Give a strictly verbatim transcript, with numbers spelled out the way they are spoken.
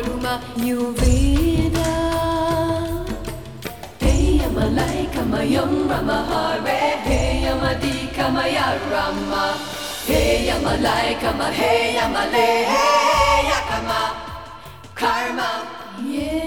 Roma nhiều vida. Hey Malaika mayam Rama Hare. Hey Madika maya Rama. Hey Malaika ma Hey Male. Hey Yakama Karma. Yeah.